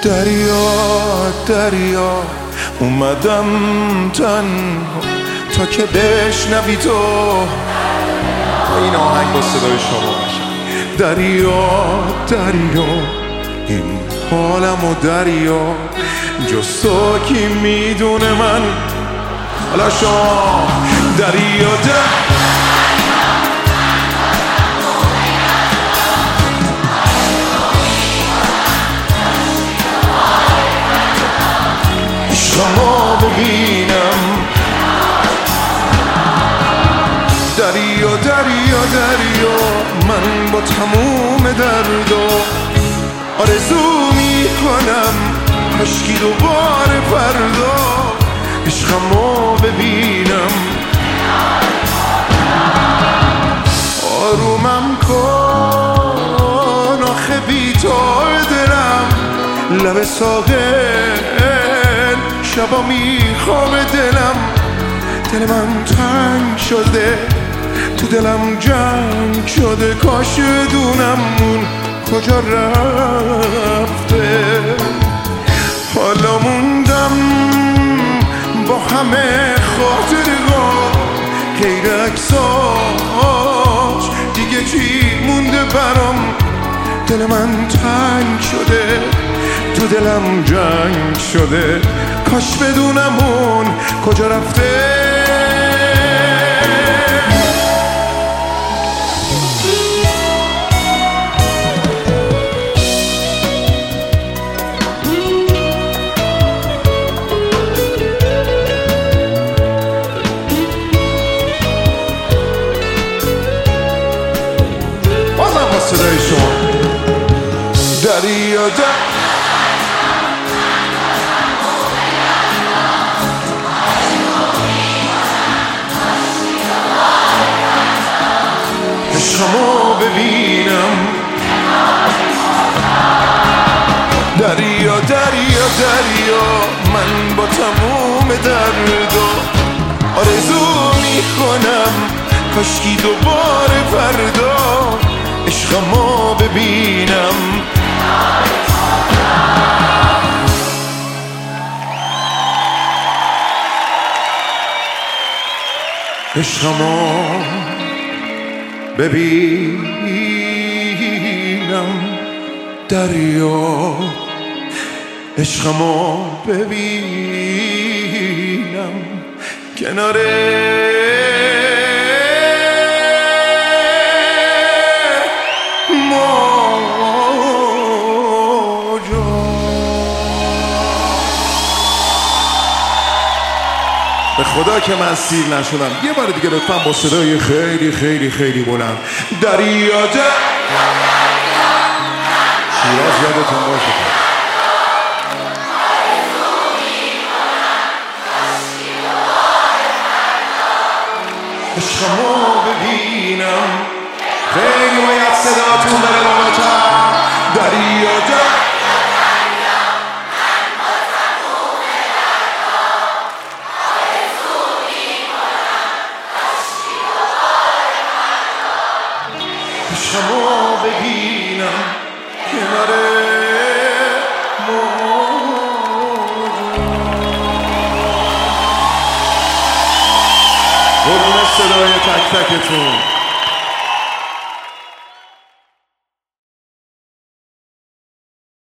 دریا اومدم تنها تا که بشنوی تو. این آهنگ با صدای شما باشه. دریا این حالم و دریا جز تو کی میدونه من. حالا شما دریا عشقمو ببینم. دریا من با تموم درد و آرزو میکنم کاشکی دوباره فردا عشقمو ببینم. آرومم کن آخه بی تو دلم لب ساحل شبا میخوام. دل من تنگ شده تو دلم جنگ شده کاش بدونم اون کجا رفته. حالا موندم با همه خاطرها غیر عکساش دیگه چی مونده برام. دل من تنگ شده تو دلم جنگ شده کاش بدونم اون کجا رفته. صدای شما دریا عشقمو ببینم. دریا من با تموم درد و آرزو میکنم کاشکی دوباره فردا عشقمو ببینم. عشقمو ببینم. دریا عشقمو ببینم کناره به خدا که من سیر نشدم. یه بار دیگه لطفا با صدای خیلی خیلی خیلی بلند دریا شیراز یادتون باشه. عشقمو ببینم. خیلی باید صداتون بره بالاتر. دریا عشقمو ببینم کناره موجود. صدای تک تکتون